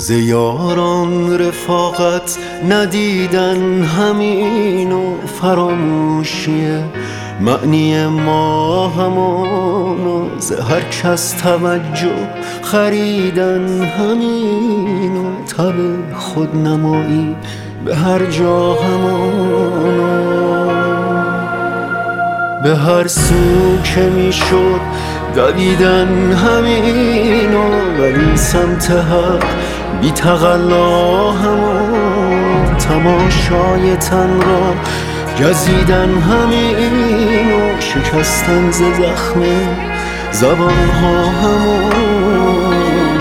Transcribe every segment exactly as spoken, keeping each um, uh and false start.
ز یاران رفاقت ندیدن همین و فراموشیه معنی ما همان و ز هر کس توجه خریدن همین و تب خودنمایی به هر جا همان به هر سو که میشد دویدن همین و ولی سمت حق بی تقلا همان تماشای تن را گزیدن همین و شکستن ز زخم زبانها همان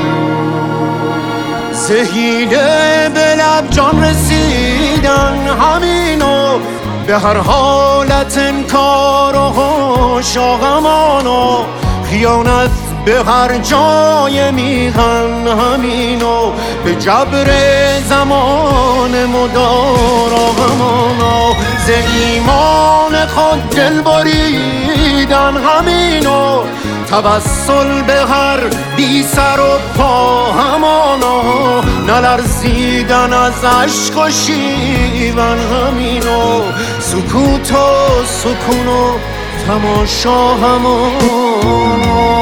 ز حیله به لب جان رسیدن همین و به هر حالت انکار و شاغمان و خیانت به هر جای میهن همین و به جبر زمان مدارا همان ز ایمان خود دل بریدن همین و توسل به هر بی سر و پا همانا نلرزیدن از عشق و شیون همین و سکوت و سکون و تماشا همانا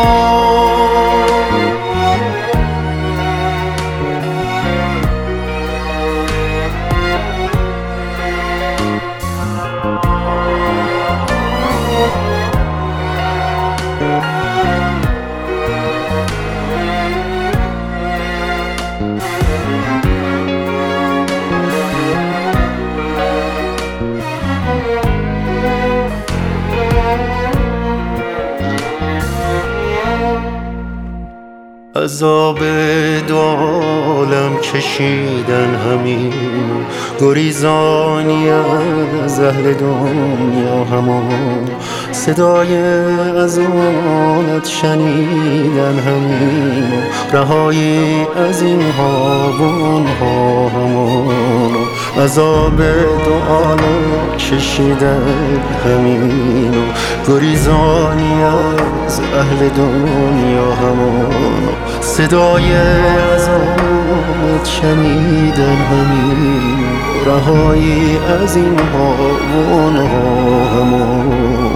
عذاب دو عالم کشیدن همین گریزانی از اهل دنیا همان صدای اذانت شنیدن همین رهایی از این ها و اونها همان عذاب دو عالم کشیدن همین گریزانی از اهل دنیا همان صدای اذانت شنیدن همین رهایی از این ها و اونها همان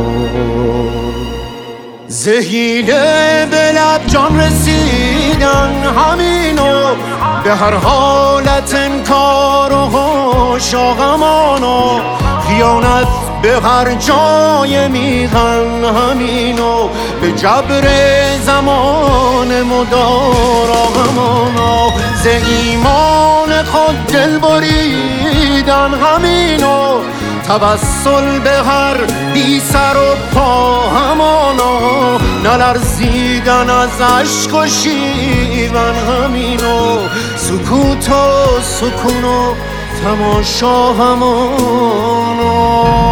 ز حیله به لب جان رسیدن همین و به هر حالت انکار و شاغمان و خیانت به هر جای میهن همین و به جبر زمان مدارا همان ز ایمان خود دل بریدن همین و توسل به هر بی سر و پا همانا نلرزیدن از عشق و شیون همین و سکوت و سکون و تماشا همانا